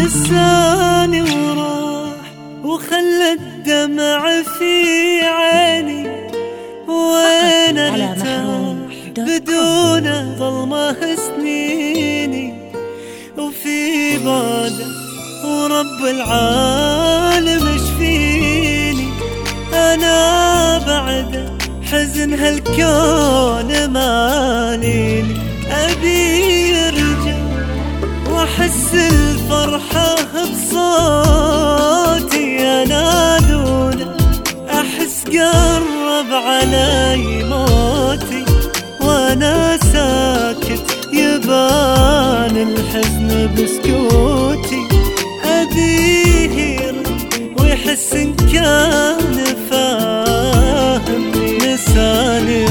نساني وراح وخلى الدمع في عيني، وانا ارتاح بدون ظلمه سنيني، وفي بعده ورب العالم اشفيني. انا بعده حزن هالكون ماليني، ابي يرجع واحس الفرحة بصوتي، انا دونه احس قرب علي موتي، وانا ساكت يبان الحزن بسكوتي. ابيه يرد ويحس ان كان فاهمني، نساني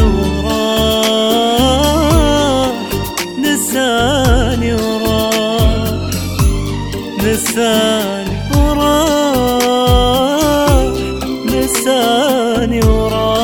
وراح نساني وراح نساني وراح نساني وراح.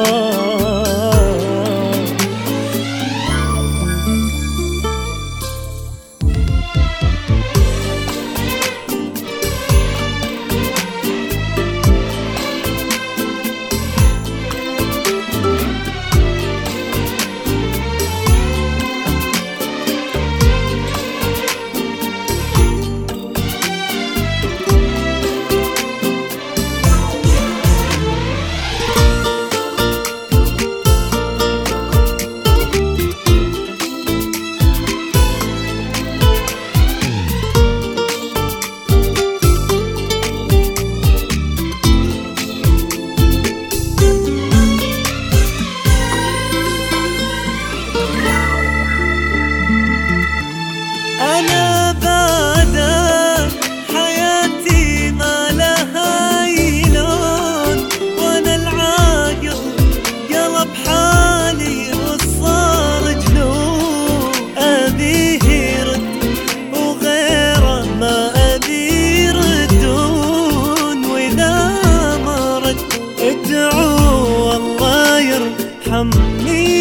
أنا بعدك حياتي ما لها لون، وأنا العاقل قلب حالي وصار جنون. أبيه يرد وغيره ما أبي يردون، وإذا ما رد ادعوا الله يرحمني